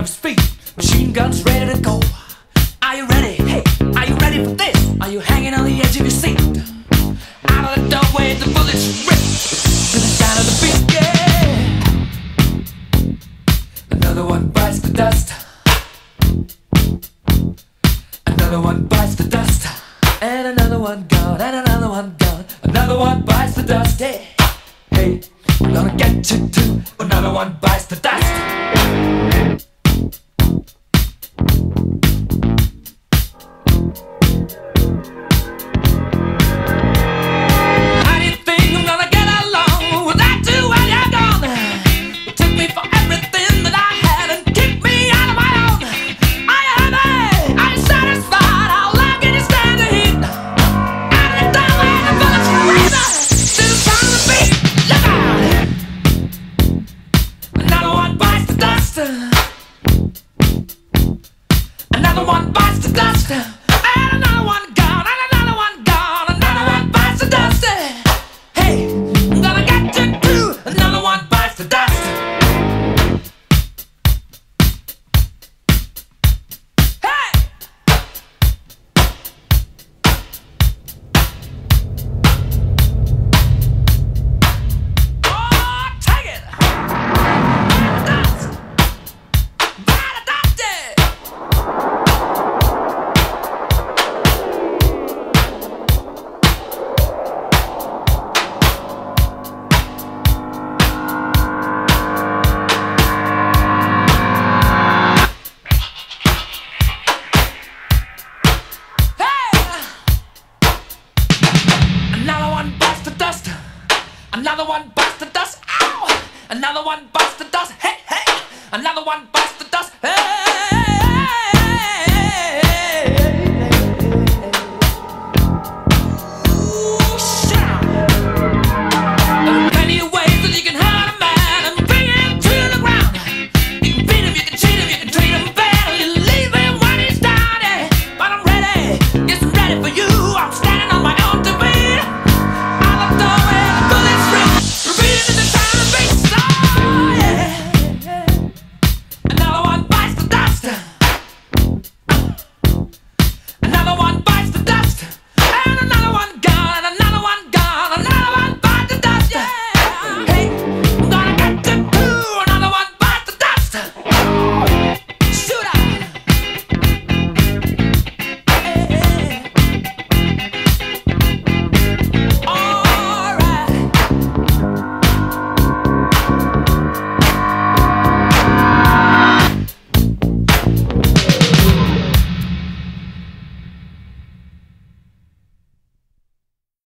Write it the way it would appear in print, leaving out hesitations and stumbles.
his feet. Machine guns ready to go. Are you ready? Hey, are you ready for this? Are you hanging on the edge of your seat? Out of the doorway, the bullets rip to the sound of the beat. Yeah. Another one bites the dust. Another one bites the dust. And another one gone. And another one gone. Another one bites the dust. Hey, hey, I'm gonna get you too. Another one bites the dust. Another one bites the dust, and another one gone, and another one gone. Another one bites the dust. Hey, I'm gonna get you too. Another one bites the dust. Hey, oh, take it. Dust. Bite the dust. Another one bites the dust. Ow! Another one bites the dust. Hey, hey! Another one bites the dust. Hey!